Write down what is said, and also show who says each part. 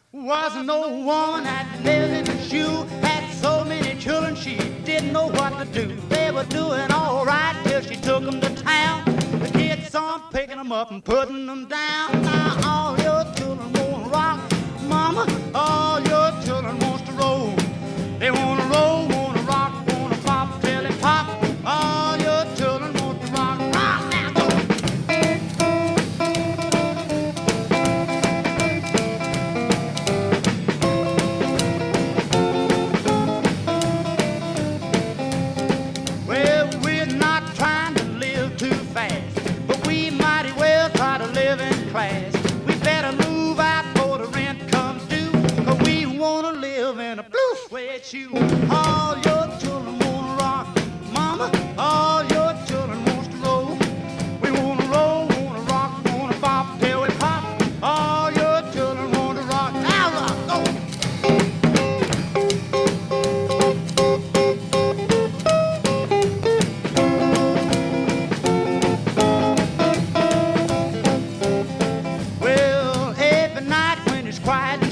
Speaker 1: Was no woman that lived in a shoe, had so many children she didn't know what to do. They were doing all right till she took them to town. The kids saw 'em picking them up and putting them down. Now all your children wanna rock, mama, all your children wants to roll. They wanna roll, wanna rock, wanna pop till they pop. All your children want to rock. Rock now, go! Well, we're not trying to live too fast, but we mighty well try to live in class. We better move out before the rent comes due, 'cause we wanna live in a blue suede shoe. All your children wanna rock, mama, all your children wants to roll. We wanna roll, wanna rock, wanna pop till we pop. All your children want to rock. Now rock, go! Well, every night when it's quiet